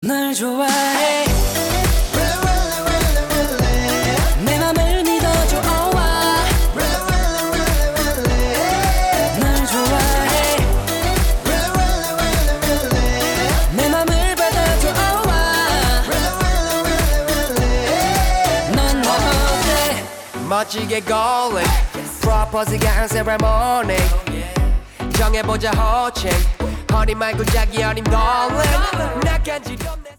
널 좋아해 내 맘을 믿어줘 oh 널 좋아해 내 맘을 받아줘 oh 넌 나 어때 멋지게 golling 프로포즈가 한 세레모니 정해보자 호칭 허니 말고 자기 어린 darling 나 간지럽네